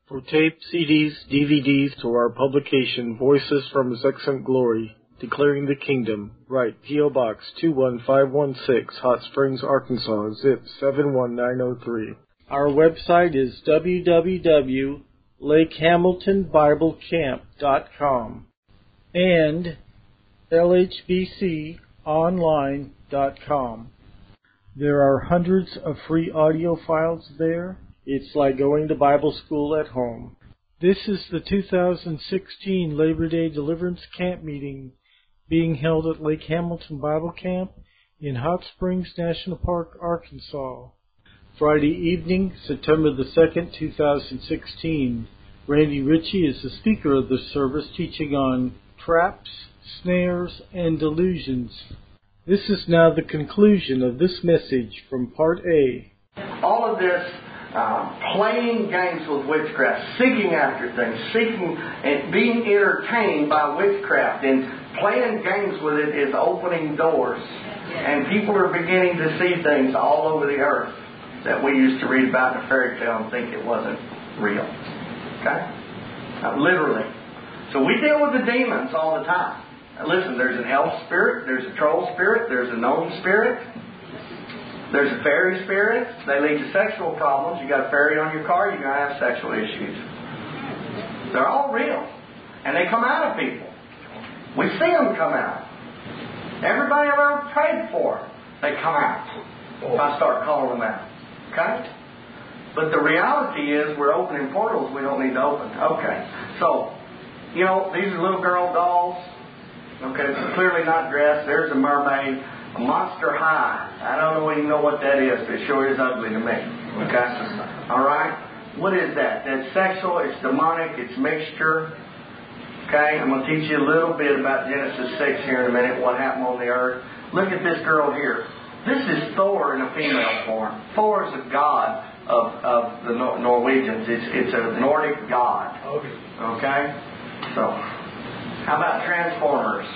For tape, CDs, DVDs, to our publication, Voices from His Excellent Glory, Declaring the Kingdom, write P.O. Box 21516, Hot Springs, Arkansas, zip 71903. Our website is www.lakehamiltonbiblecamp.com and lhbconline.com. There are hundreds of free audio files there. It's like going to Bible school at home. This is the 2016 Labor Day Deliverance Camp meeting being held at Lake Hamilton Bible Camp in Hot Springs National Park, Arkansas. Friday evening, September the 2nd, 2016. Randy Ritchie is the speaker of the service, teaching on traps, snares, and delusions. This is now the conclusion of this message from Part A. All of this playing games with witchcraft, seeking after things, seeking and being entertained by witchcraft, and playing games with it is opening doors. And people are beginning to see things all over the earth that we used to read about in a fairy tale and think it wasn't real. Okay? Literally. So we deal with the demons all the time. Now listen, there's an elf spirit, there's a troll spirit, there's a gnome spirit, there's a fairy spirit. They lead to sexual problems. You got a fairy on your car, you're going to have sexual issues. They're all real. And they come out of people. We see them come out. Everybody I've ever prayed for, they come out. If I start calling them out. Okay? But the reality is we're opening portals we don't need to open. Okay. So, these are little girl dolls. Okay, clearly not dressed. There's a mermaid. A Monster High. I don't even know what that is, but it sure is ugly to me. Okay? Alright? What is that? That's sexual, it's demonic, it's mixture. Okay? I'm going to teach you a little bit about Genesis 6 here in a minute, what happened on the earth. Look at this girl here. This is Thor in a female form. Thor is a god of the Norwegians. It's a Nordic god. Okay? So, how about Transformers?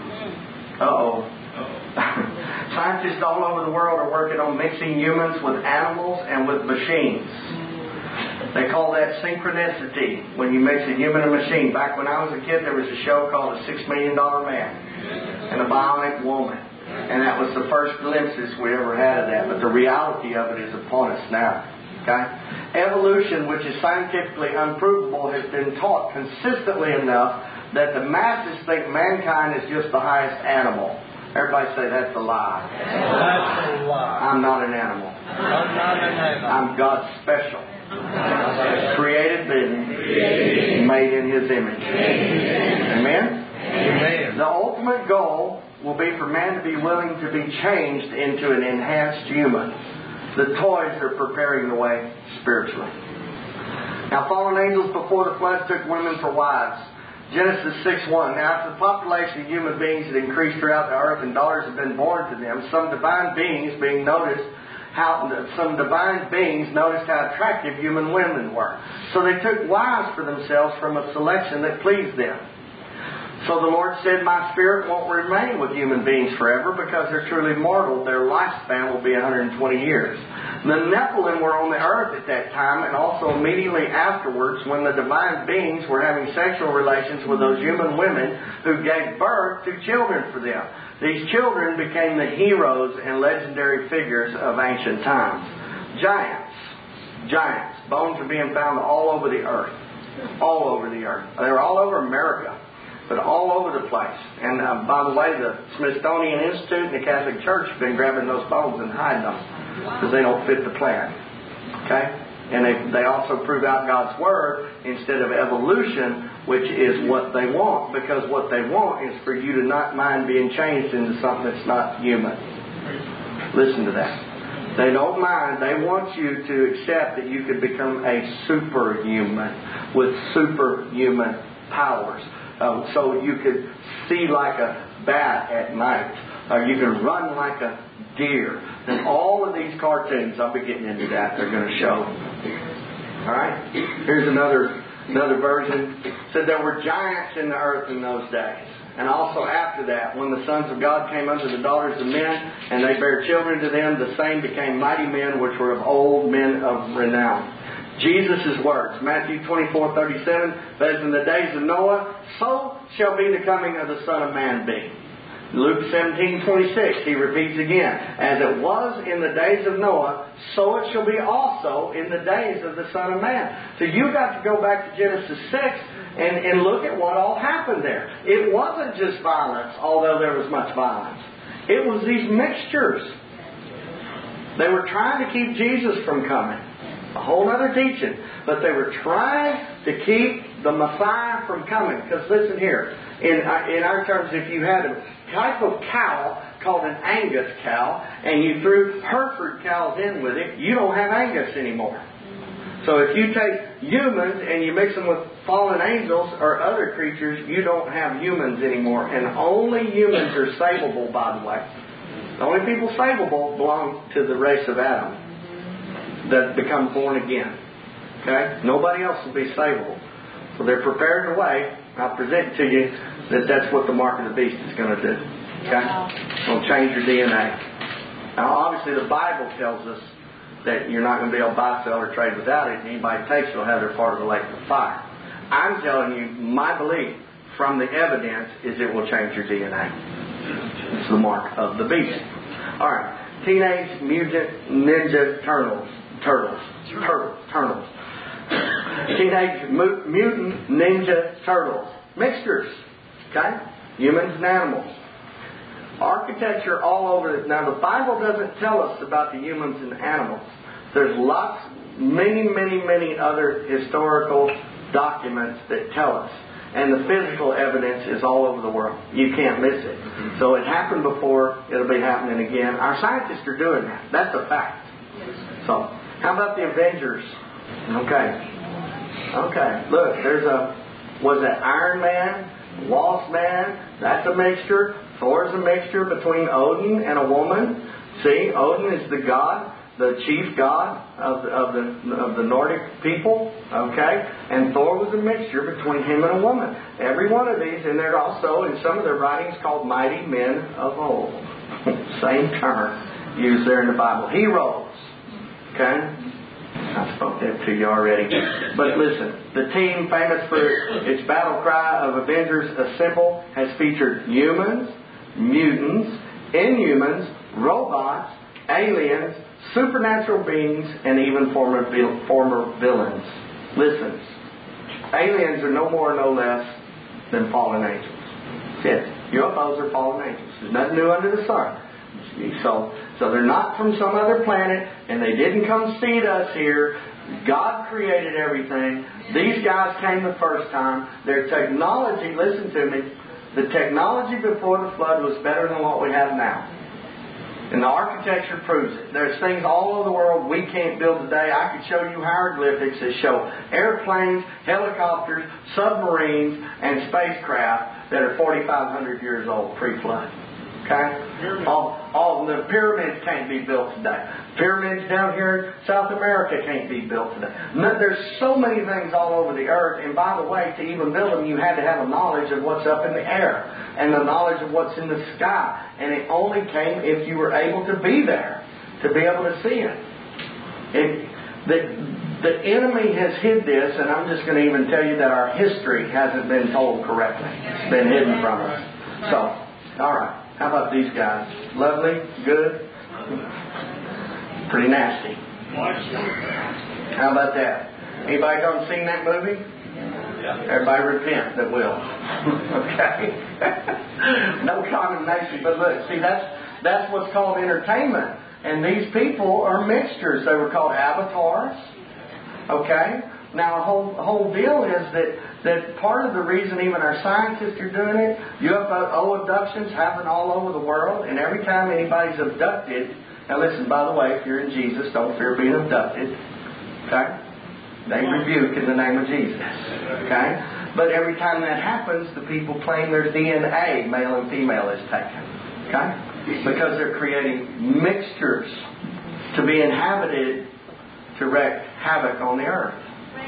Uh-oh. Scientists all over the world are working on mixing humans with animals and with machines. They call that synchronicity, when you mix a human and machine. Back when I was a kid, there was a show called The $6 Million Man and a Bionic Woman. And that was the first glimpses we ever had of that. But the reality of it is upon us now. Okay? Evolution, which is scientifically unprovable, has been taught consistently enough that the masses think mankind is just the highest animal. Everybody say, that's a lie. That's a lie. I'm not an animal. I'm not an animal. I'm God's special. Created being, made in His image. Amen? Amen. The ultimate goal will be for man to be willing to be changed into an enhanced human. The toys are preparing the way spiritually. Now, fallen angels before the flood took women for wives. Genesis 6:1. Now, after the population of human beings had increased throughout the earth and daughters had been born to them, some divine beings noticed how attractive human women were. So they took wives for themselves from a selection that pleased them. So the Lord said, my spirit won't remain with human beings forever because they're truly mortal. Their lifespan will be 120 years. The Nephilim were on the earth at that time, and also immediately afterwards when the divine beings were having sexual relations with those human women who gave birth to children for them. These children became the heroes and legendary figures of ancient times. Giants. Bones are being found all over the earth. All over the earth. They're all over America, but all over the place. And by the way, the Smithsonian Institute and the Catholic Church have been grabbing those bones and hiding them because they don't fit the plan. Okay? And they also prove out God's Word instead of evolution, which is what they want. Because what they want is for you to not mind being changed into something that's not human. Listen to that. They don't mind. They want you to accept that you could become a superhuman with superhuman powers. So you could see like a bat at night. Or you can run like a deer. And all of these cartoons, I'll be getting into that, they're going to show. Alright? Here's another version. It said there were giants in the earth in those days. And also after that, when the sons of God came unto the daughters of men, and they bare children to them, the same became mighty men which were of old, men of renown. Jesus' words. Matthew 24:37 says, "In the days of Noah, so shall be the coming of the Son of Man be." Luke 17:26, he repeats again, "As it was in the days of Noah, so it shall be also in the days of the Son of Man." So you've got to go back to Genesis 6 and look at what all happened there. It wasn't just violence, although there was much violence. It was these mixtures. They were trying to keep Jesus from coming. A whole other teaching. But they were trying to keep the Messiah from coming. Because listen here, in our terms, if you had a type of cow called an Angus cow, and you threw Hereford cows in with it, you don't have Angus anymore. So if you take humans and you mix them with fallen angels or other creatures, you don't have humans anymore. And only humans are savable, by the way. The only people savable belong to the race of Adam that become born again. Okay? Nobody else will be savable. So they're prepared a way. I'll present to you that that's what the mark of the beast is going to do. Okay? It's going to change your DNA. Now, obviously, the Bible tells us that you're not going to be able to buy, sell, or trade without it. And anybody takes it will have their part of the lake of fire. I'm telling you, my belief from the evidence is it will change your DNA. It's the mark of the beast. All right. Teenage Mutant Ninja Turtles. Teenage Mutant Ninja Turtles. Mixtures. Okay? Humans and animals. Architecture all over. Now, the Bible doesn't tell us about the humans and animals. There's many other historical documents that tell us. And the physical evidence is all over the world. You can't miss it. So it happened before. It'll be happening again. Our scientists are doing that. That's a fact. So, how about the Avengers? Okay. Look, was it Iron Man? Lost Man? That's a mixture. Thor's a mixture between Odin and a woman. See, Odin is the god, the chief god of the Nordic people. Okay? And Thor was a mixture between him and a woman. Every one of these, and they're also in some of their writings called mighty men of old. Same term used there in the Bible. Heroes. Okay? I spoke that to you already. But listen, the team famous for its battle cry of Avengers Assemble has featured humans, mutants, inhumans, robots, aliens, supernatural beings, and even former villains. Listen, aliens are no more, no less than fallen angels. That's it. UFOs are fallen angels. There's nothing new under the sun. So they're not from some other planet, and they didn't come seed us here. God created everything. These guys came the first time. Their technology, listen to me, the technology before the flood was better than what we have now. And the architecture proves it. There's things all over the world we can't build today. I could show you hieroglyphics that show airplanes, helicopters, submarines, and spacecraft that are 4,500 years old pre-flood. Okay? All the pyramids can't be built today. Pyramids down here in South America can't be built today. There's so many things all over the earth, and by the way, to even build them, you had to have a knowledge of what's up in the air and the knowledge of what's in the sky. And it only came if you were able to be there, to be able to see it. The enemy has hid this, and I'm just going to even tell you that our history hasn't been told correctly. It's been hidden from us. So, all right. How about these guys? Lovely? Good? Pretty nasty. How about that? Anybody done seen that movie? Everybody repent that will. Okay? No condemnation. But look, see, that's what's called entertainment. And these people are mixtures. They were called avatars. Okay? Now, the whole deal is that part of the reason even our scientists are doing it, UFO abductions happen all over the world, and every time anybody's abducted, now listen, by the way, if you're in Jesus, don't fear being abducted. Okay? They rebuke in the name of Jesus. Okay? But every time that happens, the people claim their DNA, male and female, is taken. Okay? Because they're creating mixtures to be inhabited to wreak havoc on the earth.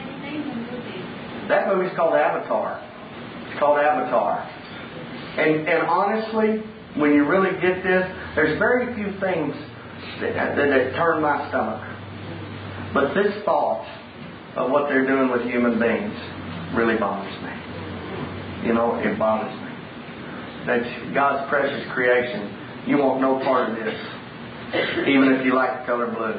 That movie's called Avatar. It's called Avatar. And honestly, when you really get this, there's very few things that turn my stomach. But this thought of what they're doing with human beings really bothers me. You know, it bothers me. That's God's precious creation. You want no part of this, even if you like the color blue.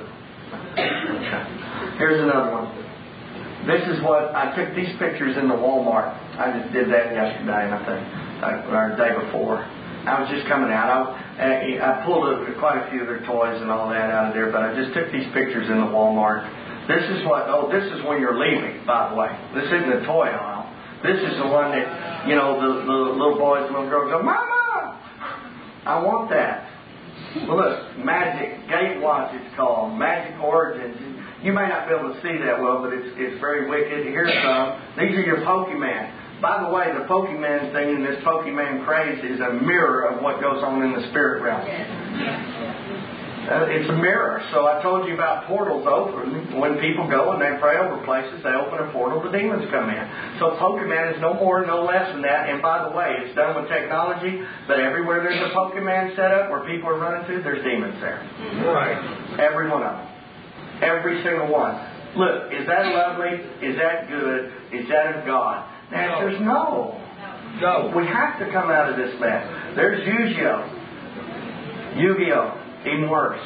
Here's another one. This is what I took these pictures in the Walmart. I just did that yesterday, I think, or the day before. I was just coming out. I pulled quite a few of their toys and all that out of there, but I just took these pictures in the Walmart. This is this is when you're leaving, by the way. This isn't the toy aisle. This is the one that, you know, the little boys and little girls go, Mama! I want that. Well, look, Magic Gatewatch it's called. Magic Origins. You may not be able to see that well, but it's very wicked. Here's some. These are your Pokemon. By the way, the Pokemon thing and this Pokemon craze is a mirror of what goes on in the spirit realm. It's a mirror. So I told you about portals open. When people go and they pray over places, they open a portal, the demons come in. So Pokemon is no more, no less than that. And by the way, it's done with technology, but everywhere there's a Pokemon set up where people are running through, there's demons there. Right. Every one of them. Every single one. Look, is that lovely? Is that good? Is that of God? The answer is no. No. We have to come out of this mess. There's Yu-Gi-Oh! Yu-Gi-Oh! Even worse.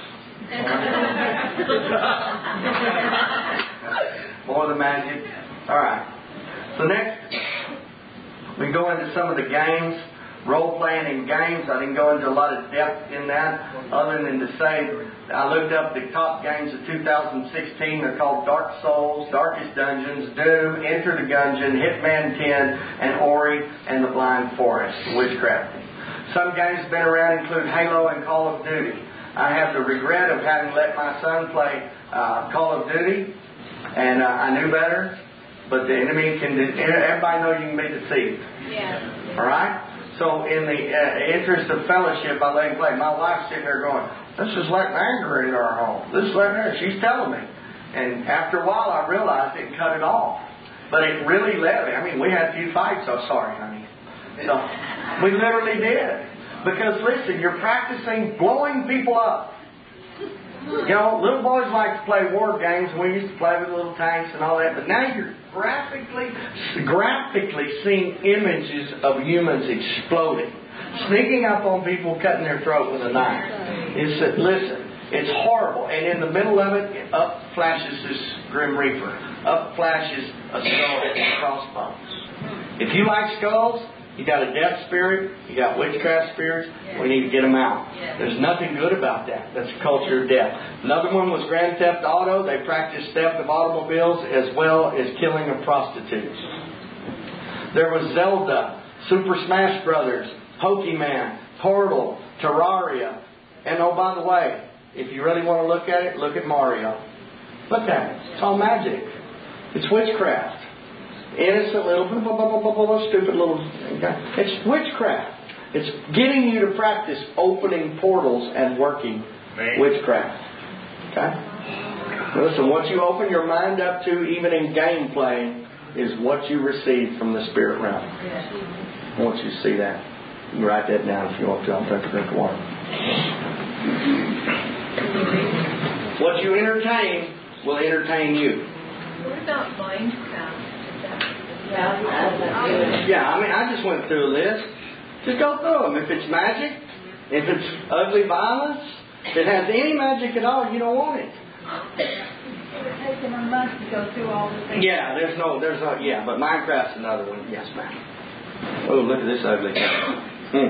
More the magic. Alright. So next, we go into some of the games. Role-playing in games. I didn't go into a lot of depth in that, other than to say, I looked up the top games of 2016. They're called Dark Souls, Darkest Dungeons, Doom, Enter the Gungeon, Hitman 10, and Ori and the Blind Forest, Witchcrafting. Some games that have been around include Halo and Call of Duty. I have the regret of having let my son play Call of Duty, and I knew better, but the enemy everybody knows you can be deceived. Yeah. All right? So in the interest of fellowship, I let him play. My wife's sitting there going, this is like anger in our home. This is like anger. She's telling me. And after a while, I realized it and cut it off. But it really led me. I mean, we had a few fights. Oh, sorry, honey. So we literally did. Because listen, you're practicing blowing people up. You know, little boys like to play war games. We used to play with little tanks and all that. But now you're graphically seeing images of humans exploding, sneaking up on people, cutting their throat with a knife. Listen, it's horrible. And in the middle of it, up flashes this Grim Reaper. Up flashes a skull and crossbones. If you like skulls, you got a death spirit, you got witchcraft spirits, we need to get them out. There's nothing good about that. That's a culture of death. Another one was Grand Theft Auto. They practiced theft of automobiles as well as killing of prostitutes. There was Zelda, Super Smash Brothers, Pokemon, Portal, Terraria. And oh, by the way, if you really want to look at it, look at Mario. Look at it. It's all magic. It's witchcraft. Innocent little, stupid little... It's witchcraft. It's getting you to practice opening portals and working witchcraft. Okay? Listen, what you open your mind up to, even in game playing, is what you receive from the spirit realm. I want you to see that. You can write that down if you want to. I'll take a drink of water. What you entertain will entertain you. What about Minecraft? Yeah, I mean, I just went through a list. Just go through them. If it's magic, if it's ugly violence, if it has any magic at all, you don't want it. It would take them a month to go through all the things. Yeah, there's no, but Minecraft's another one. Yes, ma'am. Oh, look at this ugly guy.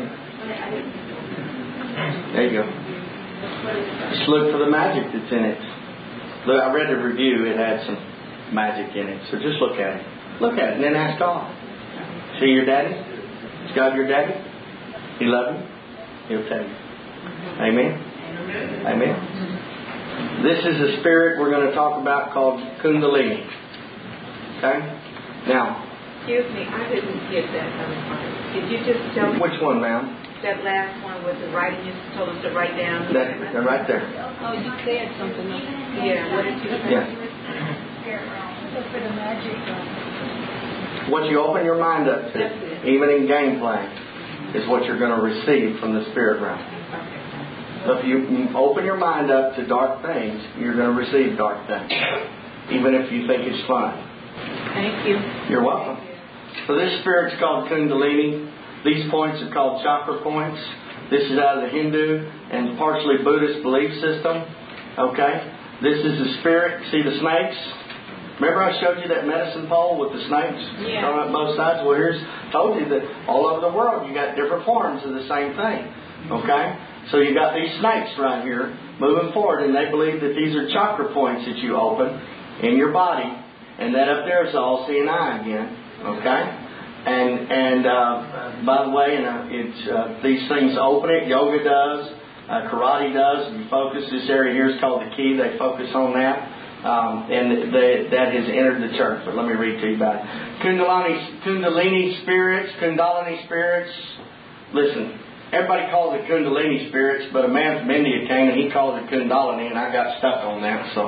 There you go. Just look for the magic that's in it. Look, I read the review. It had some magic in it. So just look at it. Look at it and then ask God. See your daddy? Is God your daddy? He love you? He'll tell you. Amen? Amen? This is a spirit we're going to talk about called Kundalini. Okay? Now. Excuse me, I didn't get that part. Did you just tell me? Which one, ma'am? That last one was the writing you told us to write down. That right there. Oh, you said something. Yeah, what did you say? Yeah. Look for the magic. What you open your mind up to, even in game playing, is what you're going to receive from the spirit realm. So if you open your mind up to dark things, you're going to receive dark things. even if you think it's fun. Thank you. You're welcome. So this spirit's called Kundalini. These points are called chakra points. This is out of the Hindu and partially Buddhist belief system. Okay? This is the spirit. See the snakes? Remember I showed you that medicine pole with the snakes going up both sides? Well, told you that all over the world you got different forms of the same thing. Okay? So you got these snakes right here moving forward, and they believe that these are chakra points that you open in your body, and that up there is all seeing eye again. Okay? And by the way, it's these things open it. Yoga does. Karate does. You focus. This area here is called the key. They focus on that. And that has entered the church. But let me read to you about it. Kundalini spirits. Listen, everybody calls it Kundalini spirits, but a man from India came and he called it Kundalini, and I got stuck on that. So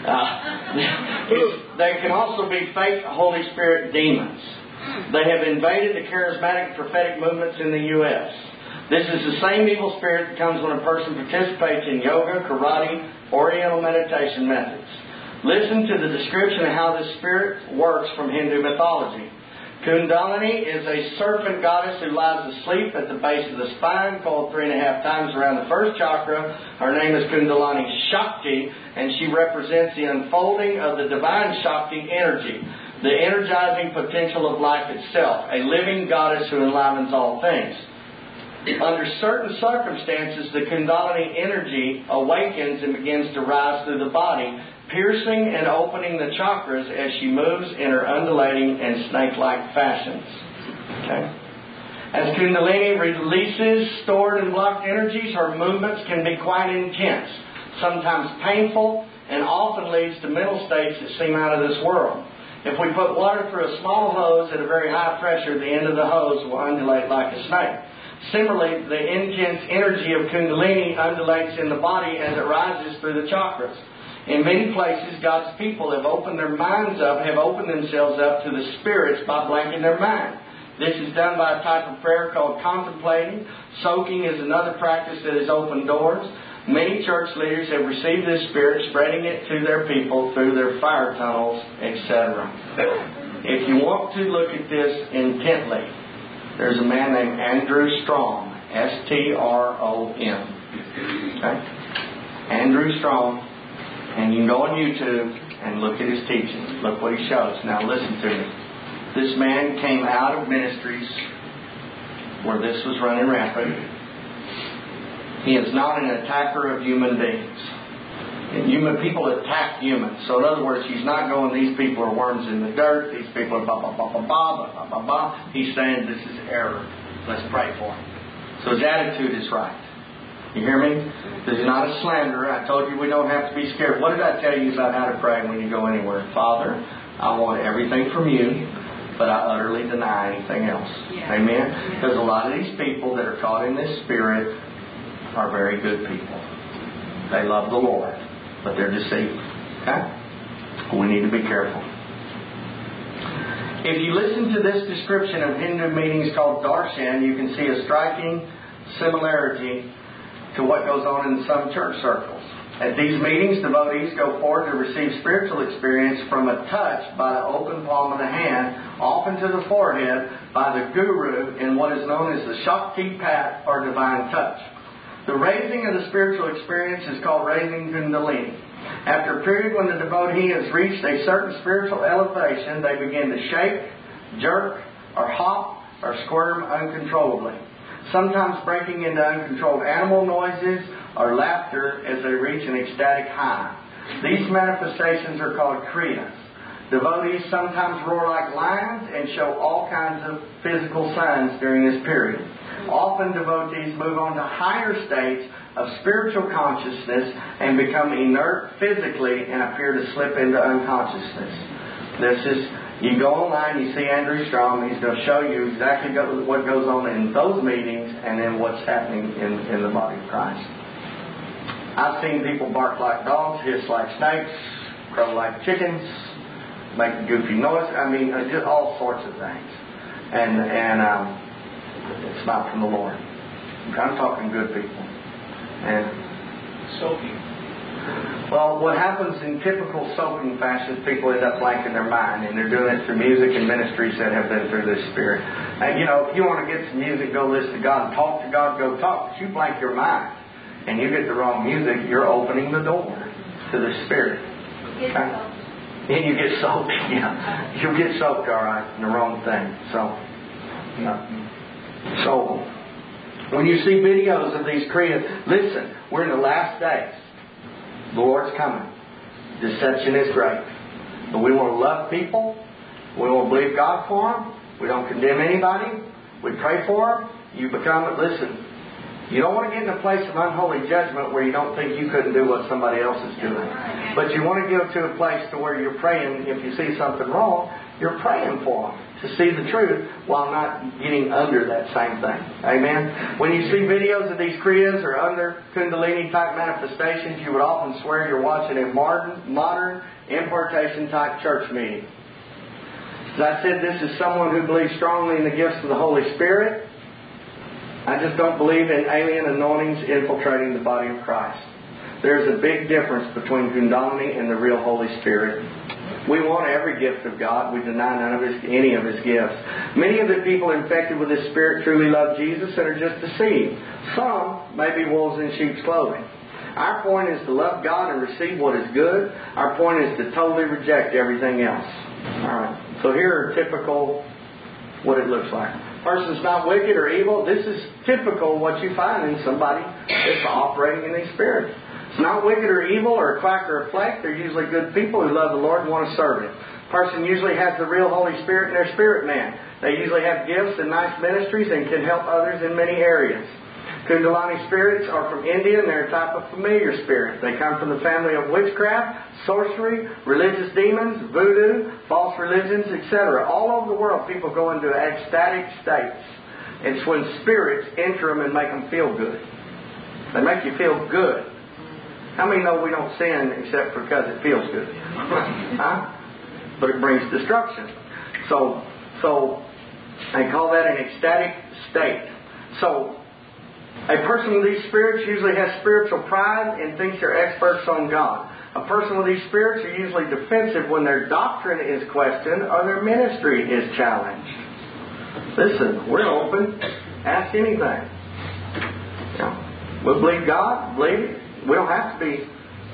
they can also be fake Holy Spirit demons. They have invaded the charismatic prophetic movements in the U.S. This is the same evil spirit that comes when a person participates in yoga, karate, Oriental meditation methods. Listen to the description of how this spirit works from Hindu mythology. Kundalini is a serpent goddess who lies asleep at the base of the spine, called 3.5 times around the first chakra. Her name is Kundalini Shakti, and she represents the unfolding of the divine Shakti energy, the energizing potential of life itself, a living goddess who enlivens all things. Under certain circumstances, the Kundalini energy awakens and begins to rise through the body, piercing and opening the chakras as she moves in her undulating and snake-like fashions. Okay? As Kundalini releases stored and blocked energies, her movements can be quite intense, sometimes painful, and often leads to mental states that seem out of this world. If we put water through a small hose at a very high pressure, the end of the hose will undulate like a snake. Similarly, the intense energy of Kundalini undulates in the body as it rises through the chakras. In many places, God's people have opened their minds up, have opened themselves up to the spirits by blanking their mind. This is done by a type of prayer called contemplating. Soaking is another practice that has opened doors. Many church leaders have received this spirit, spreading it to their people through their fire tunnels, etc. If you want to look at this intently, there's a man named Andrew Strong, S-T-R-O-M. Okay? Andrew Strong. And you can go on YouTube and look at his teachings. Look what he shows. Now listen to me. This man came out of ministries where this was running rampant. He is not an attacker of human beings. And people attack humans. So in other words, he's not going, these people are worms in the dirt. These people are blah, blah, blah, blah, blah, blah, blah, blah. He's saying this is error. Let's pray for him. So his attitude is right. You hear me? This is not a slanderer. I told you we don't have to be scared. What did I tell you about how to pray when you go anywhere? Father, I want everything from you, but I utterly deny anything else. Yeah. Amen? Because a lot of these people that are caught in this spirit are very good people. They love the Lord, but they're deceived. Okay? We need to be careful. If you listen to this description of Hindu meetings called darshan, you can see a striking similarity to what goes on in some church circles. At these meetings, devotees go forward to receive spiritual experience from a touch by the open palm of the hand, often to the forehead, by the guru in what is known as the Shakti Pat or divine touch. The raising of the spiritual experience is called raising Kundalini. After a period when the devotee has reached a certain spiritual elevation, they begin to shake, jerk, or hop, or squirm uncontrollably, sometimes breaking into uncontrolled animal noises or laughter as they reach an ecstatic high. These manifestations are called kriyas. Devotees sometimes roar like lions and show all kinds of physical signs during this period. Often devotees move on to higher states of spiritual consciousness and become inert physically and appear to slip into unconsciousness. You go online, you see Andrew Strong, he's going to show you exactly what goes on in those meetings and then what's happening in the body of Christ. I've seen people bark like dogs, hiss like snakes, crow like chickens, make goofy noise. I mean, just all sorts of things. And it's not from the Lord. I'm talking good people. And soaking. Well, what happens in typical soaking fashion is people end up blanking their mind, and they're doing it through music and ministries that have been through this Spirit. And if you want to get some music, go listen to God and talk to God, go talk. But you blank your mind and you get the wrong music, you're opening the door to the Spirit. Okay? And you get soaked. Yeah, you'll get soaked, all right, in the wrong thing. So when you see videos of these Koreans, listen, we're in the last days. The Lord's coming. Deception is great. But we want to love people. We want to believe God for them. We don't condemn anybody. We pray for them. You listen, you don't want to get in a place of unholy judgment where you don't think you couldn't do what somebody else is doing. But you want to go to a place to where you're praying. If you see something wrong, you're praying for them to see the truth while not getting under that same thing. Amen? When you see videos of these Kriyas or other Kundalini type manifestations, you would often swear you're watching a modern impartation type church meeting. As I said, this is someone who believes strongly in the gifts of the Holy Spirit. I just don't believe in alien anointings infiltrating the body of Christ. There's a big difference between Kundalini and the real Holy Spirit. We want every gift of God. We deny any of His gifts. Many of the people infected with this Spirit truly love Jesus and are just deceived. Some may be wolves in sheep's clothing. Our point is to love God and receive what is good. Our point is to totally reject everything else. Alright, so here are typical what it looks like. Person's not wicked or evil. This is typical what you find in somebody that's operating in these spirits. It's not wicked or evil or a quack or a flake. They're usually good people who love the Lord and want to serve Him. Person usually has the real Holy Spirit in their spirit man. They usually have gifts and nice ministries and can help others in many areas. Kundalini spirits are from India and they're a type of familiar spirit. They come from the family of witchcraft, sorcery, religious demons, voodoo, false religions, etc. All over the world people go into ecstatic states. It's when spirits enter them and make them feel good. They make you feel good. How many know we don't sin except because it feels good? Huh? But it brings destruction. So they call that an ecstatic state. So a person with these spirits usually has spiritual pride and thinks they're experts on God. A person with these spirits are usually defensive when their doctrine is questioned or their ministry is challenged. Listen, we're open. Ask anything. We believe God. Believe it. We don't have to be.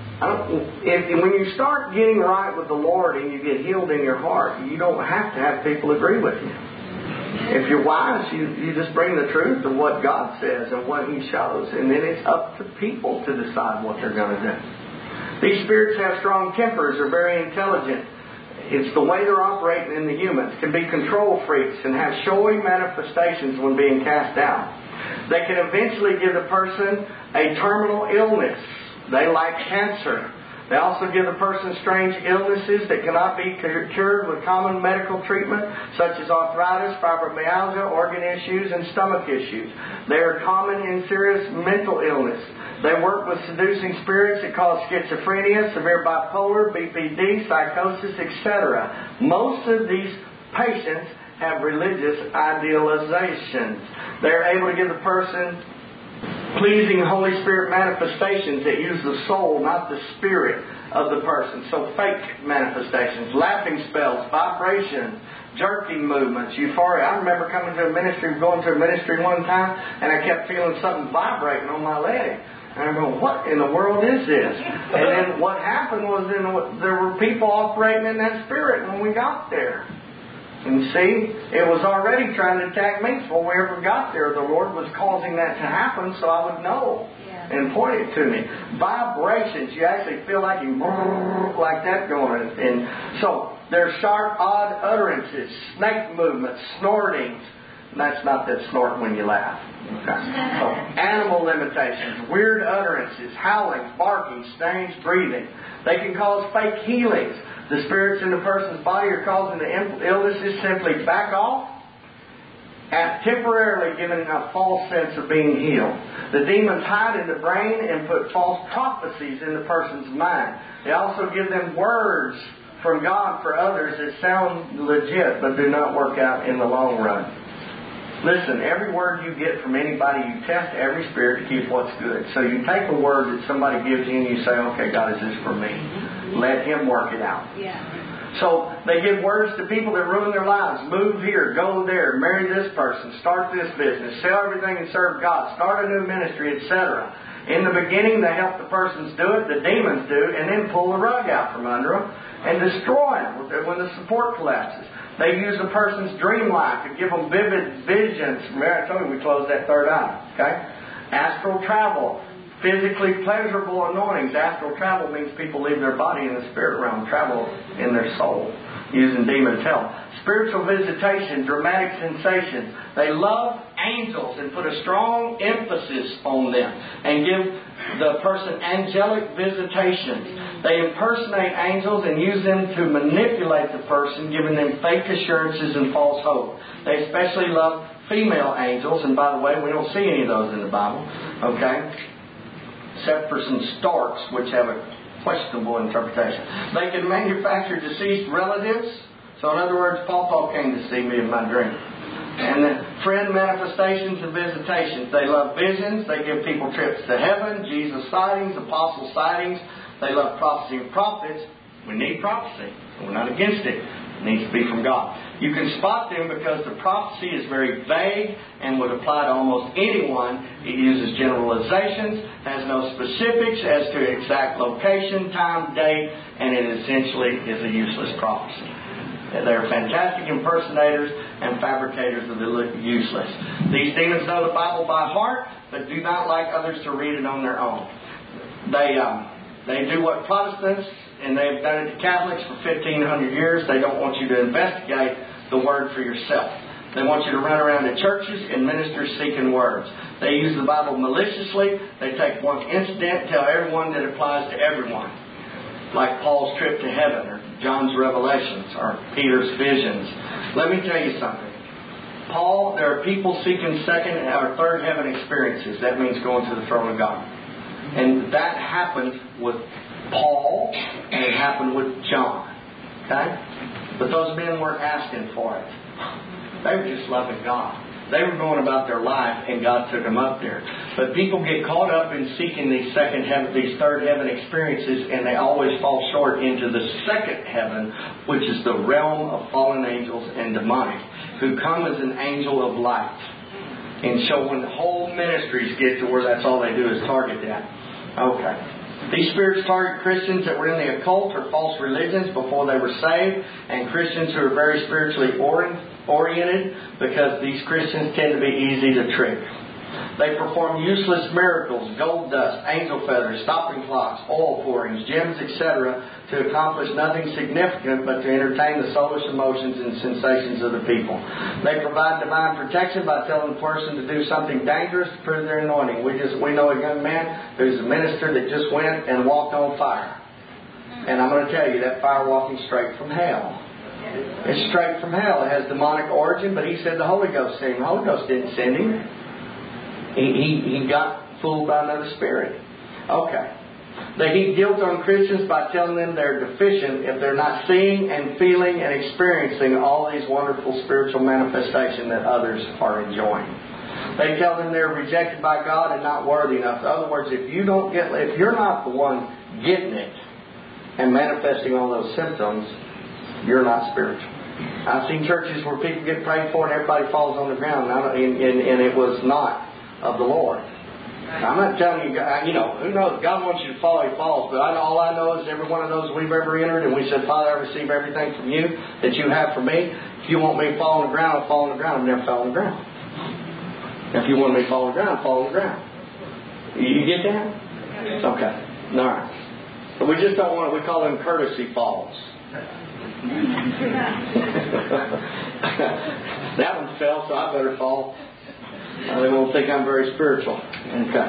When you start getting right with the Lord and you get healed in your heart, you don't have to have people agree with you. If you're wise, you just bring the truth of what God says and what He shows, and then it's up to people to decide what they're going to do. These spirits have strong tempers, are very intelligent. It's the way they're operating in the humans. Can be control freaks and have showy manifestations when being cast out. They can eventually give the person a terminal illness. They like cancer. They also give the person strange illnesses that cannot be cured with common medical treatment, such as arthritis, fibromyalgia, organ issues, and stomach issues. They are common in serious mental illness. They work with seducing spirits that cause schizophrenia, severe bipolar, BPD, psychosis, etc. Most of these patients have religious idealizations. They're able to give the person pleasing Holy Spirit manifestations that use the soul, not the spirit of the person. So fake manifestations, laughing spells, vibrations, jerking movements, euphoria. I remember going to a ministry one time, and I kept feeling something vibrating on my leg. And I'm going, what in the world is this? And then what happened was there were people operating in that spirit when we got there. And see, it was already trying to attack me before we ever got there. The Lord was causing that to happen so I would know and point it to me. Vibrations, you actually feel like you like that going. And so there's sharp, odd utterances, snake movements, snortings. And that's not that snort when you laugh. Okay. So, animal limitations, weird utterances, howling, barking, strange breathing. They can cause fake healings. The spirits in the person's body are causing the illnesses simply back off and temporarily giving a false sense of being healed. The demons hide in the brain and put false prophecies in the person's mind. They also give them words from God for others that sound legit but do not work out in the long run. Listen, every word you get from anybody, you test every spirit to keep what's good. So you take a word that somebody gives you and you say, okay, God, is this for me? Let Him work it out. Yeah. So they give words to people that ruin their lives. Move here, go there, marry this person, start this business, sell everything and serve God, start a new ministry, etc. In the beginning, they help the persons do it, the demons do, and then pull the rug out from under them and destroy them when the support collapses. They use a person's dream life to give them vivid visions. Remember I told you we closed that third eye. Okay? Astral travel. Physically pleasurable anointings. Astral travel means people leave their body in the spirit realm, travel in their soul, using demons' help. Spiritual visitation, dramatic sensation. They love angels and put a strong emphasis on them and give the person angelic visitations. They impersonate angels and use them to manipulate the person, giving them fake assurances and false hope. They especially love female angels, and by the way, we don't see any of those in the Bible. Okay? Except for some storks, which have a questionable interpretation. They can manufacture deceased relatives. So in other words, Paul came to see me in my dream. And then friend manifestations and visitations. They love visions. They give people trips to heaven, Jesus sightings, apostle sightings. They love prophecy and prophets. We need prophecy. We're not against it. It needs to be from God. You can spot them because the prophecy is very vague and would apply to almost anyone. It uses generalizations, has no specifics as to exact location, time, date, and it essentially is a useless prophecy. They're fantastic impersonators and fabricators of the useless. These demons know the Bible by heart, but do not like others to read it on their own. They do what Protestants, and they've done it to Catholics for 1,500 years. They don't want you to investigate the Word for yourself. They want you to run around to churches and minister seeking words. They use the Bible maliciously. They take one incident and tell everyone that applies to everyone. Like Paul's trip to heaven, or John's revelations, or Peter's visions. Let me tell you something. There are people seeking second or third heaven experiences. That means going to the throne of God. And that happened with Paul, and it happened with John. Okay? But those men weren't asking for it. They were just loving God. They were going about their life, and God took them up there. But people get caught up in seeking these third heaven experiences, and they always fall short into the second heaven, which is the realm of fallen angels and demonic, who come as an angel of light. And so when the whole ministries get to where that's all they do is target that. Okay. These spirits target Christians that were in the occult or false religions before they were saved, and Christians who are very spiritually oriented, because these Christians tend to be easy to trick. They perform useless miracles, gold dust, angel feathers, stopping clocks, oil pourings, gems, etc., to accomplish nothing significant but to entertain the soulish emotions and sensations of the people. They provide divine protection by telling the person to do something dangerous to prove their anointing. We know a young man who's a minister that just went and walked on fire. And I'm going to tell you, that fire walking straight from hell. It's straight from hell. It has demonic origin, but he said the Holy Ghost sent him. The Holy Ghost didn't send him. He got fooled by another spirit. Okay. They heap guilt on Christians by telling them they're deficient if they're not seeing and feeling and experiencing all these wonderful spiritual manifestations that others are enjoying. They tell them they're rejected by God and not worthy enough. In other words, if you're not the one getting it and manifesting all those symptoms, you're not spiritual. I've seen churches where people get prayed for and everybody falls on the ground, and it was not of the Lord. I'm not telling you, who knows? God wants you to fall, He falls. But all I know is every one of those we've ever entered, and we said, Father, I receive everything from you that you have for me. If you want me to fall on the ground, I'll fall on the ground. I've never fell on the ground. If you want me to fall on the ground, I'll fall on the ground. You get that? Okay. All right. But we just don't want it. We call them courtesy falls. That one fell, so I better fall. They won't think I'm very spiritual. Okay.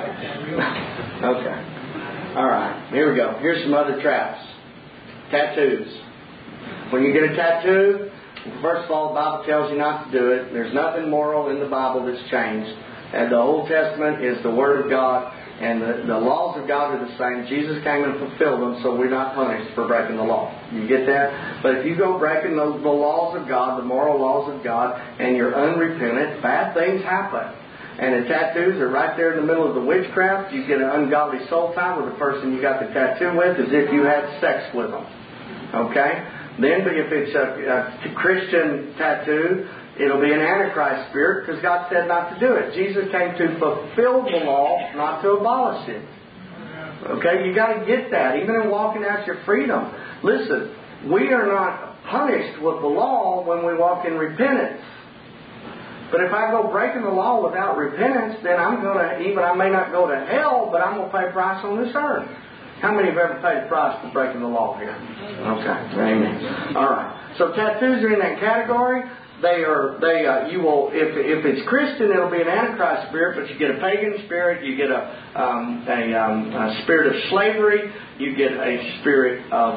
All right. Here we go. Here's some other traps. Tattoos. When you get a tattoo, first of all, the Bible tells you not to do it. There's nothing moral in the Bible that's changed. And the Old Testament is the Word of God. And the laws of God are the same. Jesus came and fulfilled them, so we're not punished for breaking the law. You get that? But if you go breaking the laws of God, the moral laws of God, and you're unrepentant, bad things happen. And the tattoos are right there in the middle of the witchcraft. You get an ungodly soul tie with the person you got the tattoo with as if you had sex with them. Okay? Then if it's a Christian tattoo, it'll be an Antichrist spirit because God said not to do it. Jesus came to fulfill the law, not to abolish it. Okay? You got to get that. Even in walking out your freedom. Listen, we are not punished with the law when we walk in repentance. But if I go breaking the law without repentance, then I may not go to hell, but I'm going to pay a price on this earth. How many have ever paid a price for breaking the law here? Okay, amen. All right. So tattoos are in that category. You will, if it's Christian, it'll be an Antichrist spirit, but you get a pagan spirit, you get a spirit of slavery, you get a spirit of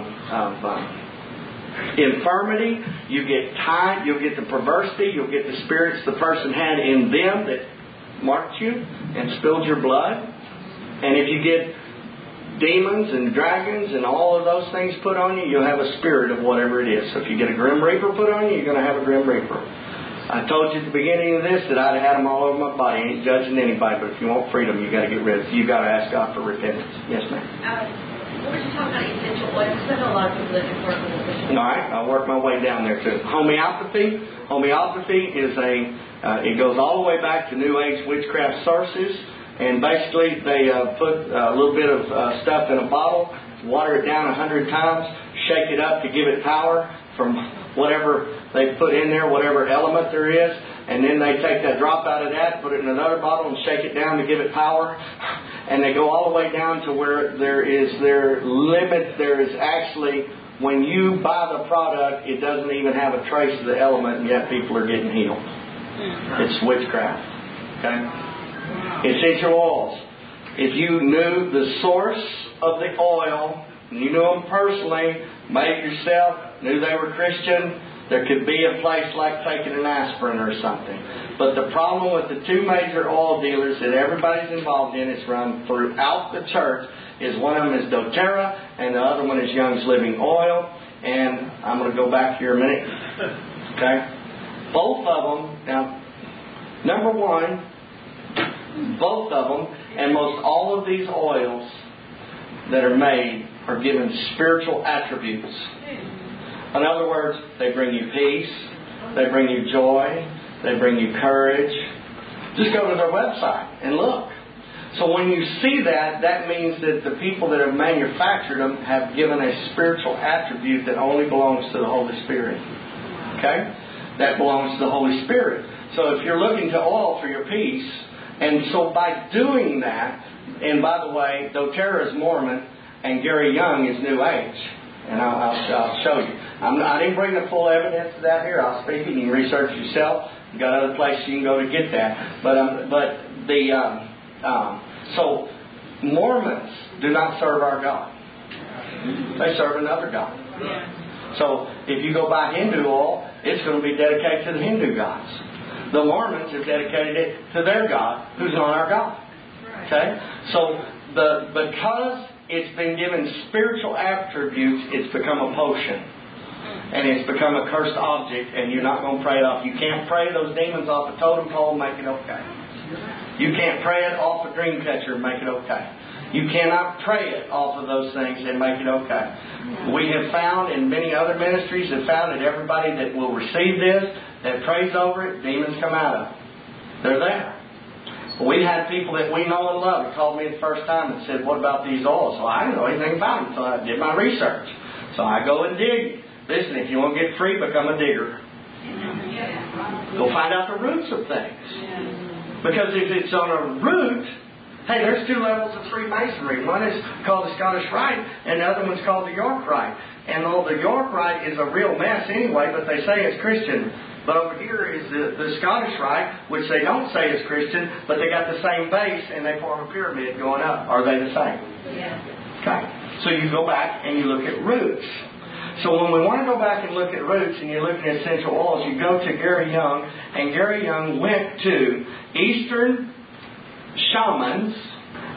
infirmity, you get time, you'll get the perversity, you'll get the spirits the person had in them that marked you and spilled your blood. And if you get demons and dragons and all of those things put on you, you'll have a spirit of whatever it is. So if you get a Grim Reaper put on you, you're going to have a Grim Reaper. I told you at the beginning of this that I'd had them all over my body. I ain't judging anybody, but if you want freedom, you got to get rid of it. You got to ask God for repentance. Yes, ma'am. What were you talking about essential oils? I know a lot of people that work with essential oils. All right, I'll work my way down there too. Homeopathy. Homeopathy is it goes all the way back to New Age witchcraft sources. And basically, they put a little bit of stuff in a bottle, water it down 100 times, shake it up to give it power from whatever they put in there, whatever element there is, and then they take that drop out of that, put it in another bottle, and shake it down to give it power. And they go all the way down to where there is their limit. There is actually, when you buy the product, it doesn't even have a trace of the element, and yet people are getting healed. It's witchcraft. Okay? Essential oils. If you knew the source of the oil, you knew them personally, made it yourself, knew they were Christian, there could be a place like taking an aspirin or something. But the problem with the two major oil dealers that everybody's involved in, it's run throughout the church, is one of them is doTERRA and the other one is Young's Living Oil. And I'm going to go back here a minute. Okay? Both of them, now, number one, both of them, and most all of these oils that are made are given spiritual attributes. In other words, they bring you peace, they bring you joy, they bring you courage. Just go to their website and look. So when you see that, that means that the people that have manufactured them have given a spiritual attribute that only belongs to the Holy Spirit. Okay? That belongs to the Holy Spirit. So if you're looking to oil for your peace, and so by doing that, and by the way, doTERRA is Mormon and Gary Young is New Age. And I'll show you. I didn't bring the full evidence of that here. I'll speak it. You can research it yourself. You've got other places you can go to get that. So Mormons do not serve our God. They serve another God. So if you go buy Hindu oil, it's going to be dedicated to the Hindu gods. The Mormons have dedicated it to their God, who's not our God. Okay? So because it's been given spiritual attributes, it's become a potion. And it's become a cursed object, and you're not going to pray it off. You can't pray those demons off a totem pole and make it okay. You can't pray it off a dream catcher and make it okay. You cannot pray it off of those things and make it okay. We have found, and many other ministries have found, that everybody that will receive this, that prays over it, demons come out of it. They're there. We had people that we know and love that called me the first time and said, "What about these oils?" So I didn't know anything about them, so I did my research. So I go and dig. Listen, if you want to get free, become a digger. Go find out the roots of things. Because if it's on a root, hey, there's two levels of Freemasonry. One is called the Scottish Rite, and the other one's called the York Rite. And though the York Rite is a real mess anyway, but they say it's Christian. But over here is the Scottish Rite, which they don't say is Christian, but they got the same base and they form a pyramid going up. Are they the same? Yeah. Okay. So you go back and you look at roots. So when we want to go back and look at roots and you're looking at essential oils, you go to Gary Young, and Gary Young went to Eastern shamans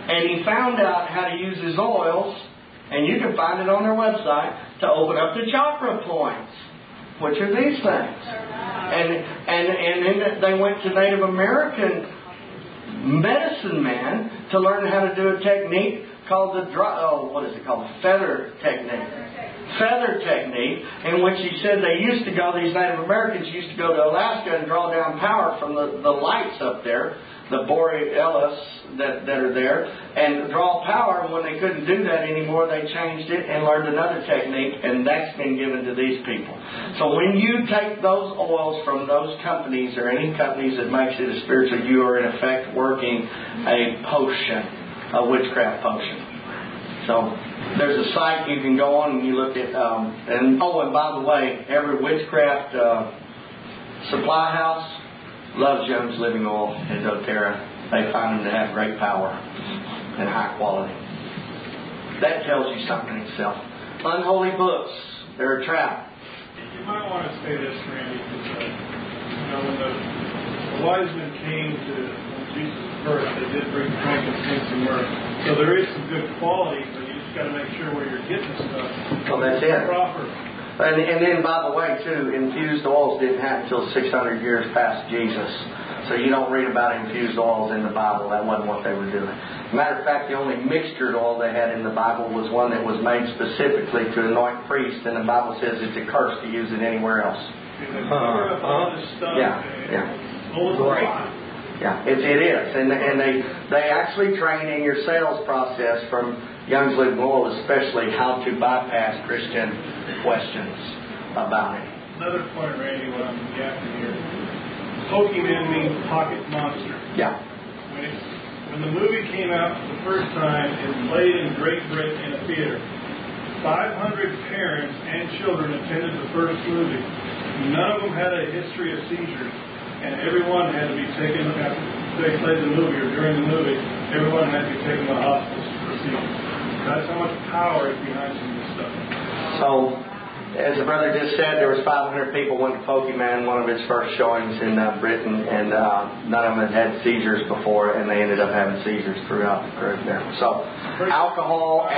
And he found out how to use his oils, and you can find it on their website, to open up the chakra points, which are these things. And then they went to Native American medicine man to learn how to do a technique called feather technique. Feather technique, in which he said these Native Americans used to go to Alaska and draw down power from the lights up there, the Borealis that are there, and draw power. And when they couldn't do that anymore, they changed it and learned another technique, and that's been given to these people. So when you take those oils from those companies, or any companies that makes it a spiritual, you are in effect working a potion, a witchcraft potion. So there's a site you can go on and you look at, and by the way, every witchcraft supply house loves Jones Living Oil and doTERRA. They find them to have great power and high quality. That tells you something in itself. Unholy books, they're a trap. You might want to say this, Randy, because when the wise men came to Jesus' birth, they did bring frankincense and myrrh. So there is some good quality, but you just got to make sure where you're getting the stuff. Well, that's it. Proper. And then, by the way, too, infused oils didn't happen until 600 years past Jesus. So you don't read about infused oils in the Bible. That wasn't what they were doing. Matter of fact, the only mixtured oil they had in the Bible was one that was made specifically to anoint priests, and the Bible says it's a curse to use it anywhere else. All this stuff. Yeah. Yeah, it is. And they actually train in your sales process from Young's Living Oil, especially how to bypass Christian questions about it. Another point, Randy, what I'm gapping here. Pokemon means pocket monster. Yeah. When the movie came out the first time, it played in Great Britain in a theater. 500 parents and children attended the first movie. None of them had a history of seizures. And everyone had to be taken, after they played the movie or during the movie, everyone had to be taken to the hospital for seizures. That's how much power is behind some of this stuff. So, as the brother just said, there was 500 people went to Pokemon, one of his first showings in Britain, and none of them had seizures before, and they ended up having seizures throughout the group there. So, alcohol,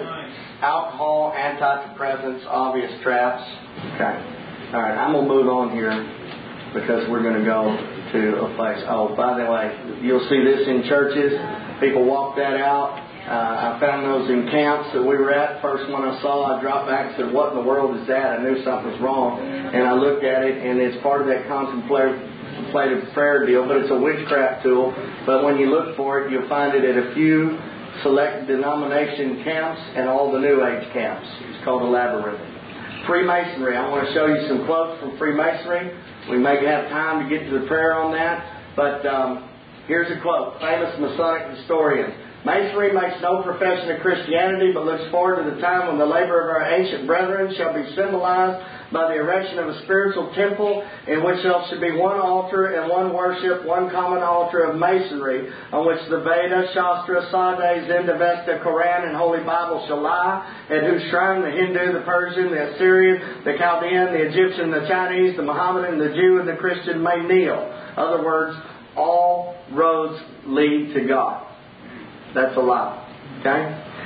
antidepressants, obvious traps. Okay. All right, I'm going to move on here because we're going to go to a place. Oh, by the way, you'll see this in churches. People walk that out. I found those in camps that we were at. First one I saw, I dropped back and said, "What in the world is that?" I knew something was wrong. And I looked at it, and it's part of that contemplative prayer deal, but it's a witchcraft tool. But when you look for it, you'll find it at a few select denomination camps and all the New Age camps. It's called a labyrinth. Freemasonry. I want to show you some quotes from Freemasonry. We may have time to get to the prayer on that. But here's a quote. Famous Masonic historian. Masonry makes no profession of Christianity, but looks forward to the time when the labor of our ancient brethren shall be symbolized by the erection of a spiritual temple in which there should be one altar and one worship, one common altar of Masonry, on which the Veda, Shastra, Sadeh, Zendavesta, Quran, and Holy Bible shall lie, at whose shrine the Hindu, the Persian, the Assyrian, the Chaldean, the Egyptian, the Chinese, the Mohammedan, the Jew, and the Christian may kneel. In other words, all roads lead to God. That's a lie. Okay?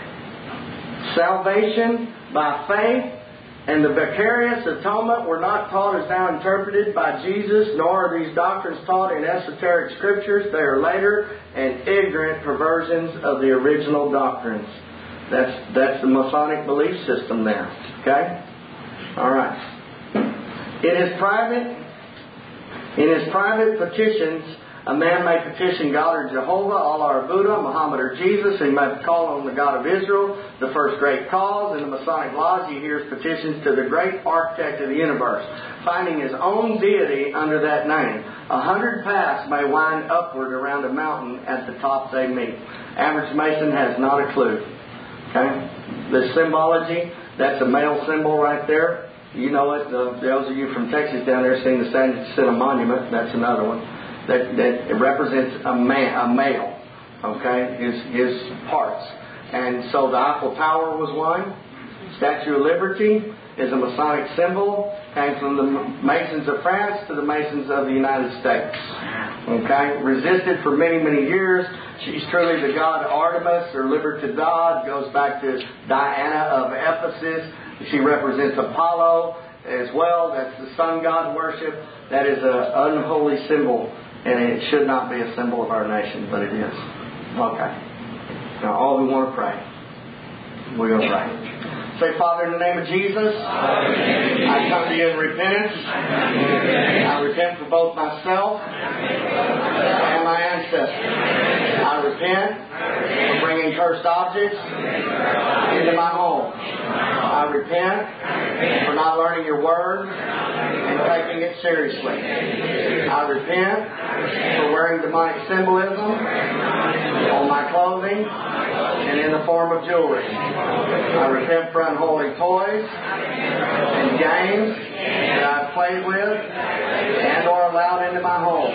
Salvation by faith and the vicarious atonement were not taught as now interpreted by Jesus, nor are these doctrines taught in esoteric scriptures. They are later and ignorant perversions of the original doctrines. That's the Masonic belief system there. Okay? All right. In his private petitions, a man may petition God or Jehovah, Allah or Buddha, Muhammad or Jesus. He may call on the God of Israel, the first great cause. In the Masonic laws, he hears petitions to the great architect of the universe, finding his own deity under that name. 100 paths may wind upward around a mountain. At the top they meet. Average Mason has not a clue. Okay? The symbology, that's a male symbol right there. You know it. Those of you from Texas down there seen the San Jacinto Monument. That's another one. That represents a male, okay, his parts. And so the Eiffel Tower was one. Statue of Liberty is a Masonic symbol. came from the Masons of France to the Masons of the United States. Okay? Resisted for many, many years. She's truly the god Artemis, or Libertadad. Goes back to Diana of Ephesus. She represents Apollo as well. That's the sun god worship. That is an unholy symbol, and it should not be a symbol of our nation, but it is. Okay. Now, all who want to pray, we're going to pray. Say, Father, in the name of Jesus, I come to you in repentance. I repent for both myself and my ancestors. I repent for bringing cursed objects into my home. I repent for not learning your word and taking it seriously. I repent for wearing demonic symbolism on my clothing and in the form of jewelry. I repent for unholy toys and games that I've played with and or allowed into my home.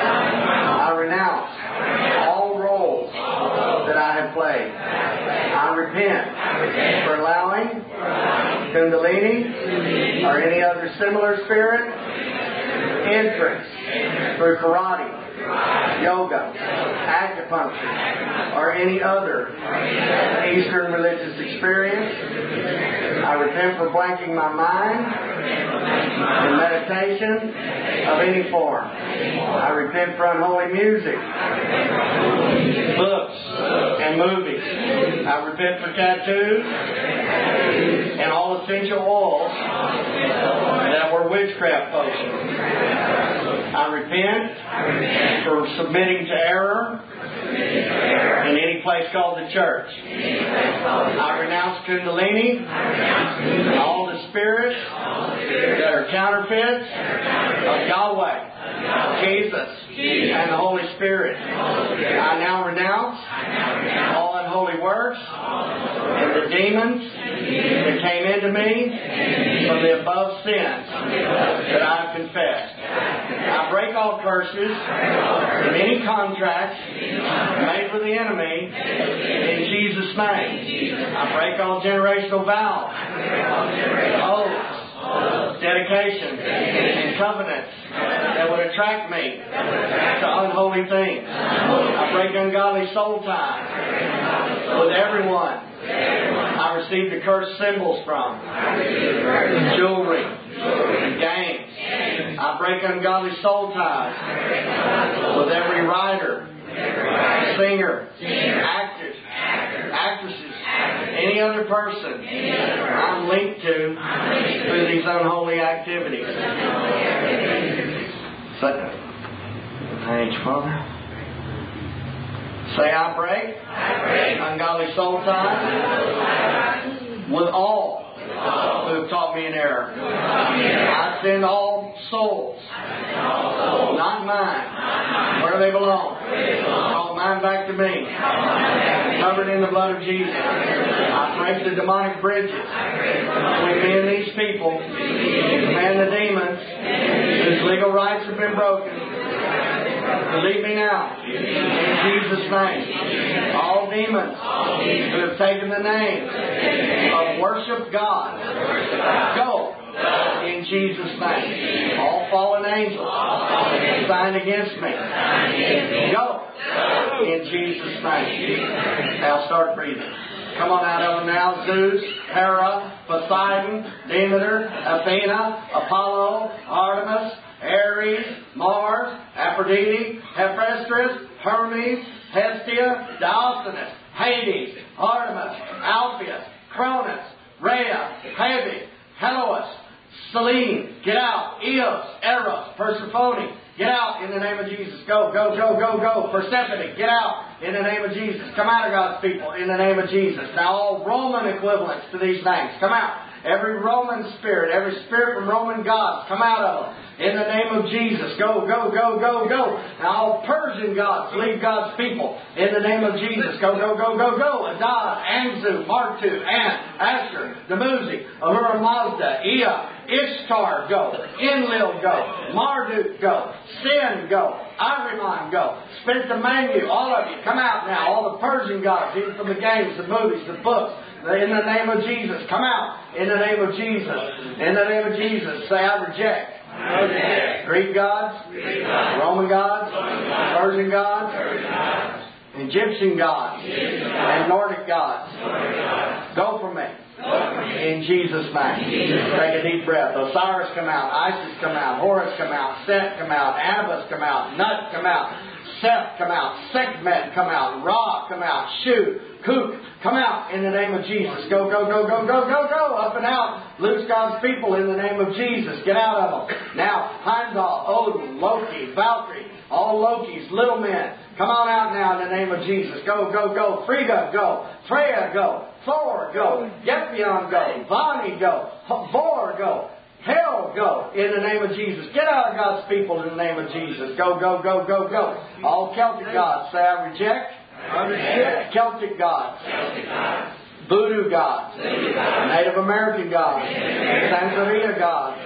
I renounce all roles that I have played. I repent for allowing Kundalini or any other similar spirit entrance through karate, yoga, acupuncture, or any other Eastern religious experience. I repent for blanking my mind in meditation of any form. I repent for unholy music, books, and movies. I repent for tattoos and all essential oils that were witchcraft potions. I repent for submitting to error in any place called the church. I renounce Kundalini and all the spirits that are counterfeits of Yahweh, Jesus, and the Holy Spirit. I now renounce all unholy works and the demons that came into me from the above sins that I've confessed. I break all curses from any contracts made with the enemy in Jesus' name. I break all generational vows, oaths, dedications, and covenants that would attract me to unholy things. I break ungodly soul ties with everyone I received the cursed symbols from, jewelry, games. I break ungodly soul ties with every writer, singer, actor, actresses, any other person I'm linked to through these unholy activities. Page, Father. Say, I break ungodly soul ties with all who have taught me in error. I send all souls, not mine, where they belong. Call mine back to me, covered in the blood of Jesus. I break the demonic bridges between me and these people, command the demons whose legal rights have been broken to leave me now, in Jesus' name. All demons who have taken the name of worship God, go in Jesus' name. All fallen angels signed against me, go in Jesus' name. Now start breathing. Come on out of them now. Zeus, Hera, Poseidon, Demeter, Athena, Apollo, Artemis, Ares, Mars, Aphrodite, Hephaestus, Hermes, Hestia, Diocenes, Hades, Artemis, Alpheus, Cronus, Rhea, Hebe, Helois, Selene, get out. Eos, Eros, Persephone, get out in the name of Jesus. Go, go, go, go, go. Persephone, get out in the name of Jesus. Come out of God's people in the name of Jesus. Now all Roman equivalents to these names, come out. Every Roman spirit, every spirit from Roman gods, come out of them. In the name of Jesus. Go, go, go, go, go. Now all Persian gods, leave God's people. In the name of Jesus. Go, go, go, go, go. Adad, Anzu, Martu, An, Asher, Dumuzi, Ahura Mazda, Ea, Ishtar, go. Enlil, go. Marduk, go. Sin, go. Ahriman, go. Spent the Manu, all of you, come out now. All the Persian gods, even from the games, the movies, the books, In the name of Jesus. Come out. In the name of Jesus. In the name of Jesus. Say, I reject. Greek gods. Roman gods. Persian gods. Egyptian gods. And Nordic gods. Go from me. In Jesus' name. Take a deep breath. Osiris come out. Isis come out. Horus come out. Set come out. Anubis come out. Nut come out. Seth come out. Sekhmet come out. Ra come out. Shu, Kuk, come out in the name of Jesus. Go, go, go, go, go, go, go. Up and out. Loose God's people in the name of Jesus. Get out of them. Now, Heimdall, Odin, Loki, Valkyrie, all Lokis, little men. Come on out now in the name of Jesus. Go, go, go. Frigga, go. Freya, go. Thor, go. Gepion, go. Vani, go. Vor, go. Hell, go. In the name of Jesus. Get out of God's people in the name of Jesus. Go, go, go, go, go. All Celtic gods. Say, I reject. Celtic gods. Voodoo gods. Native American gods. Santeria gods.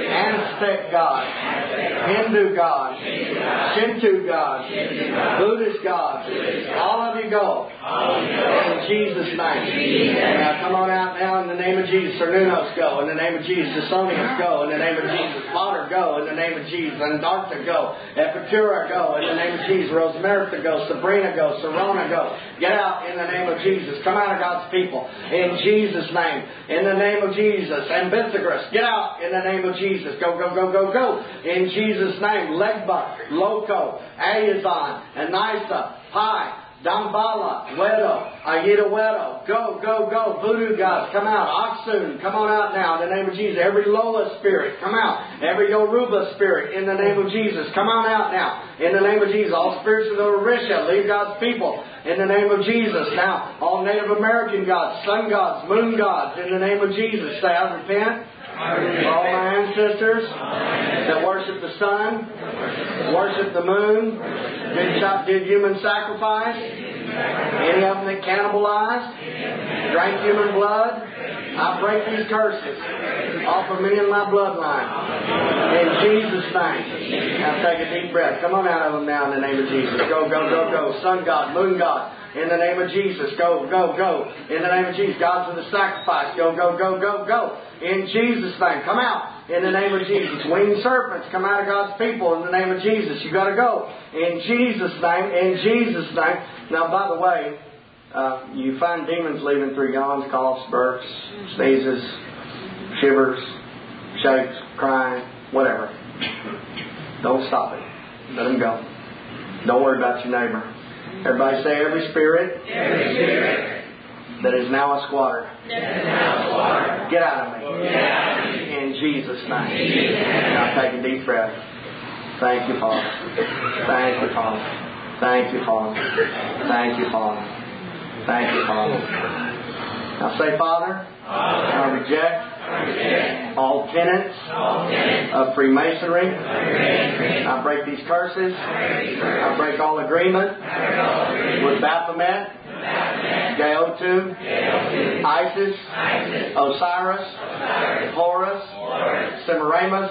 Aztec gods. Hindu gods. Shinto gods. Buddhist gods. All of you go. In Jesus' name. Now come on out now in the name of Jesus. Cernunos go. In the name of Jesus. Jasonians go. In the name of Jesus. Potter go. In the name of Jesus. Andarta go. Epicura go. In the name of Jesus. Rosmerta go. Sabrina go. Serona go. Get out in the name of Jesus. Come out of God's people. In Jesus' name. In the name of Jesus. Ambisagris. Get out in the name of Jesus. Go, go, go, go, go. In Jesus' name. Legba. Loco. Ayazon. Anisa. Pi. Dambala, Wedo, Ayida Wedo, go, go, go. Voodoo gods, come out. Oxun, come on out now in the name of Jesus. Every Lola spirit, come out. Every Yoruba spirit, in the name of Jesus, come on out now in the name of Jesus. All spirits of the Orisha, leave God's people in the name of Jesus. Now, all Native American gods, sun gods, moon gods, in the name of Jesus. Say, I repent. All my ancestors that worship the sun, worship the moon, did human sacrifice, any of them that cannibalized, drank human blood, I break these curses off of me and my bloodline. In Jesus' name. Now take a deep breath. Come on out of them now in the name of Jesus. Go, go, go, go. Sun God, moon God. In the name of Jesus. Go, go, go. In the name of Jesus. Gods of the sacrifice. Go, go, go, go, go. In Jesus' name. Come out. In the name of Jesus. Winged serpents. Come out of God's people. In the name of Jesus. You got to go. In Jesus' name. In Jesus' name. Now, by the way, you find demons leaving through yawns, coughs, burps, sneezes, shivers, shakes, crying, whatever. Don't stop it. Let them go. Don't worry about your neighbor. Everybody say, every spirit that is now a squatter, get out of me. In Jesus' name. Now take a deep breath. Thank you, Father. Thank you, Father. Thank you, Father. Thank you, Father. Thank you, Father. Now say, Father, I reject all tenets of Freemasonry. I break these curses. I break all agreement with Baphomet, Gaotu, Isis, Osiris, Horus, Semiramis,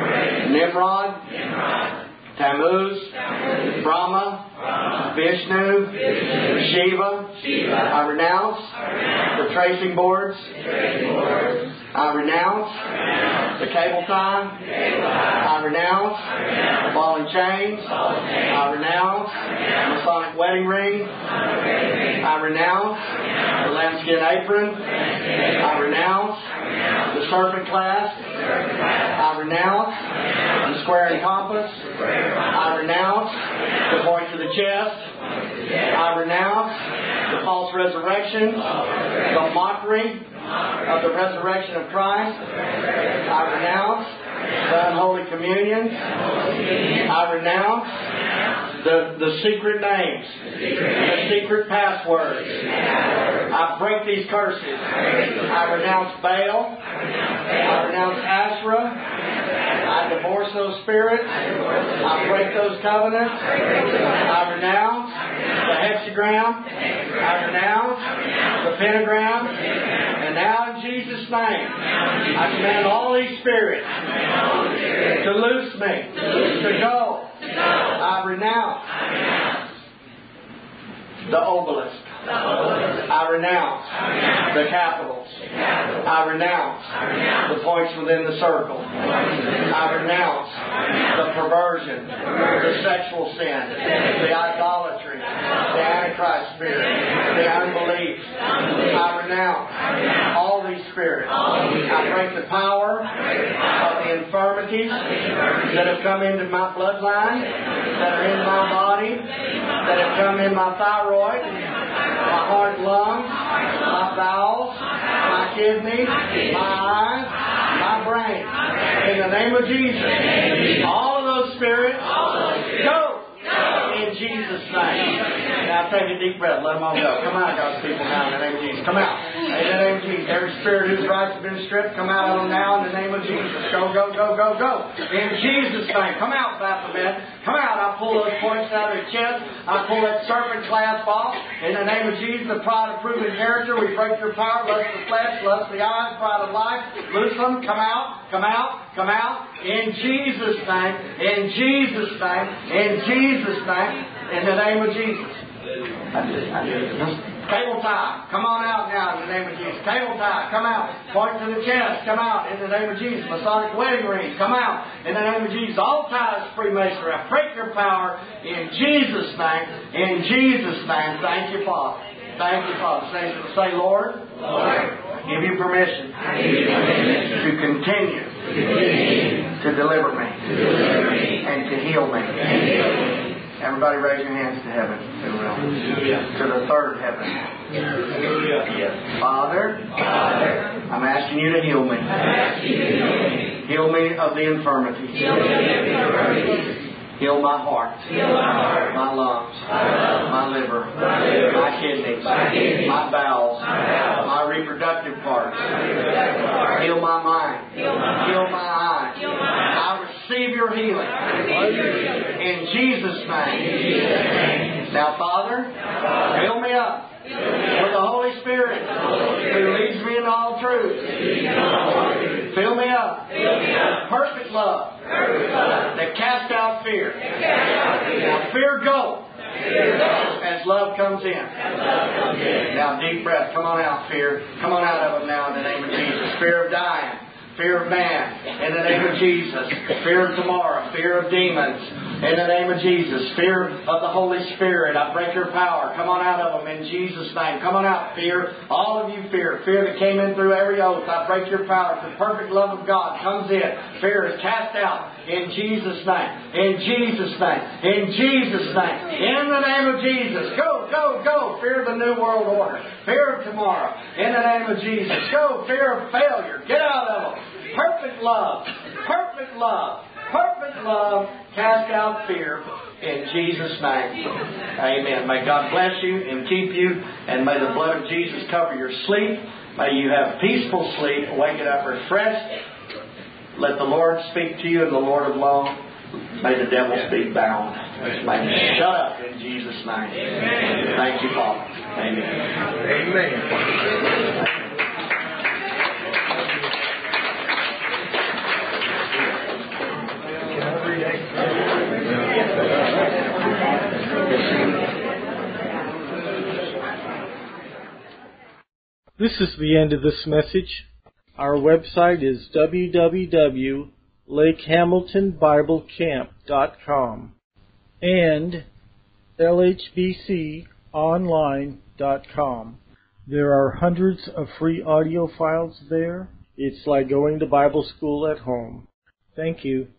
Nimrod, Tammuz, Brahma, Vishnu, Shiva. I renounce the tracing boards. I renounce the cable tie. I renounce the ball and chains. I renounce the Masonic wedding ring. I renounce the lambskin apron. I renounce the serpent clasp. I renounce the square and compass. I renounce the voice of the chest. I renounce the false resurrection, the mockery of the resurrection of Christ. I renounce the unholy communion. I renounce the secret names, the secret passwords. I break these curses. I renounce Baal. I renounce Asherah. I divorce those spirits. I break those covenants. I renounce the hexagram. I renounce the pentagram. And now in Jesus' name, I command all these spirits to loose me, to go. I renounce the obelisk. I I renounce the capitals. I renounce the points within the circle. I renounce the perversion, the sexual sin, the idolatry, the Antichrist spirit, the unbelief. I renounce all these spirits. I break the power of the infirmities that have come into my bloodline, that are in my body, that have come in my thyroid, my heart, lungs, my bowels, my kidneys, my eyes, my brain. In the name of Jesus, all of those spirits, go! In Jesus' name. Now take a deep breath. Let them all go. Come out, God's people, now in the name of Jesus. Come out. In the name of Jesus. Every spirit whose rights have been stripped, come out of them now in the name of Jesus. Go, go, go, go, go. In Jesus' name. Come out, Baphomet. Come out. I pull those points out of their chest. I pull that serpent clasp off. In the name of Jesus, the pride of proven character. We break your power. Lust the flesh. Lust the eyes. Pride of life. Loose them. Come out. Come out. Come out. In Jesus' name. In Jesus' name. In Jesus' name. In the name of Jesus. Cable tie, come on out now in the name of Jesus. Cable tie, come out. Point to the chest, come out in the name of Jesus. Masonic wedding ring, come out in the name of Jesus. All ties, Freemasonry, I break your power in Jesus' name. In Jesus' name, thank you, Father. Thank you, Father. Say, Lord, give you permission to continue to deliver me and to heal me. Everybody raise your hands to heaven, if you will. To the third heaven. Father, I'm asking you to heal me. Heal me of the infirmities. Heal my heart, my lungs, my liver, my kidneys, my bowels, my reproductive parts. Heal my mind. Heal my eyes. I receive your healing. In Jesus' name. Now, Father, fill me up with the Holy Spirit who leads me in all truth. Fill me up. Perfect love that casts out fear. Now fear go as love comes in. Now deep breath. Come on out, fear. Come on out of them now in the name of Jesus. Fear of dying. Fear of man, in the name of Jesus. Fear of tomorrow. Fear of demons, in the name of Jesus. Fear of the Holy Spirit. I break your power. Come on out of them in Jesus' name. Come on out, fear. All of you fear. Fear that came in through every oath. I break your power. The perfect love of God comes in. Fear is cast out in Jesus' name. In Jesus' name. In Jesus' name. In the name of Jesus. Go, go, go. Fear of the New World Order. Fear of tomorrow. In the name of Jesus. Go. Fear of failure. Get out of them. Perfect love. Perfect love. Perfect love. Cast out fear. In Jesus' name. Amen. May God bless you and keep you. And may the blood of Jesus cover your sleep. May you have peaceful sleep. Wake it up refreshed. Let the Lord speak to you in the Lord of law. May the devil be bound. May shut up in Jesus' name. Amen. Thank you, Father. Amen. Amen. This is the end of this message. Our website is www.lakehamiltonbiblecamp.com and lhbconline.com. There are hundreds of free audio files there. It's like going to Bible school at home. Thank you.